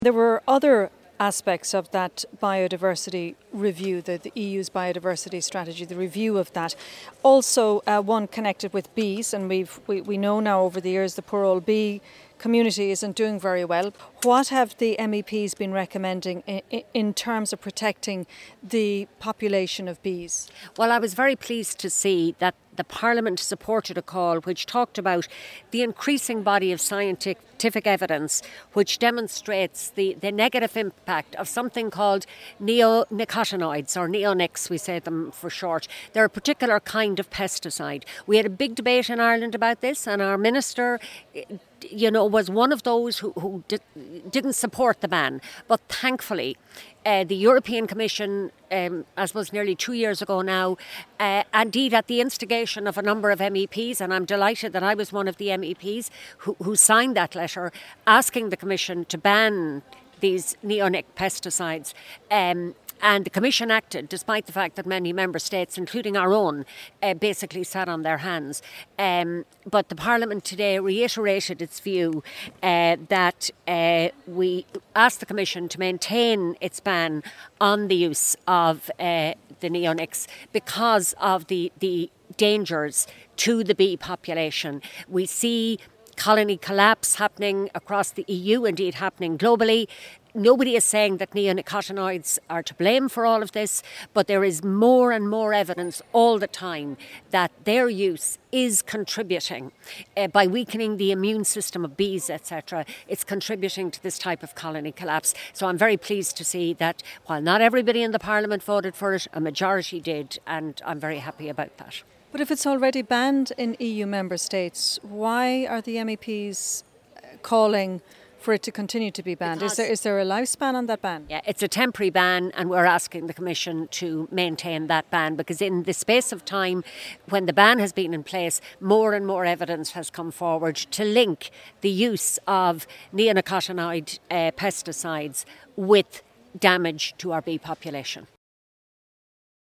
There were other aspects of that biodiversity review, the EU's biodiversity strategy, the review of that. Also one connected with bees, and we know now over the years the poor old bee community isn't doing very well. What have the MEPs been recommending in terms of protecting the population of bees? Well, I was very pleased to see that the Parliament supported a call which talked about the increasing body of scientific evidence which demonstrates the negative impact of something called neonicotinoids, or neonics, we say them for short. They're a particular kind of pesticide. We had a big debate in Ireland about this, and our minister was one of those who didn't support the ban. But thankfully, the European Commission, as was nearly 2 years ago now, indeed at the instigation of a number of MEPs, and I'm delighted that I was one of the MEPs who signed that letter asking the Commission to ban these neonic pesticides. And the Commission acted despite the fact that many member states, including our own, basically sat on their hands. But the Parliament today reiterated its view that we asked the Commission to maintain its ban on the use of the neonics because of the dangers to the bee population. We see colony collapse happening across the EU, indeed happening globally. Nobody is saying that neonicotinoids are to blame for all of this, but there is more and more evidence all the time that their use is contributing by weakening the immune system of bees, etc. It's contributing to this type of colony collapse. So I'm very pleased to see that while not everybody in the Parliament voted for it, a majority did, and I'm very happy about that. But if it's already banned in EU member states, why are the MEPs calling for it to continue to be banned? Is there a lifespan on that ban? Yeah, it's a temporary ban, and we're asking the Commission to maintain that ban because in the space of time when the ban has been in place, more and more evidence has come forward to link the use of neonicotinoid pesticides with damage to our bee population.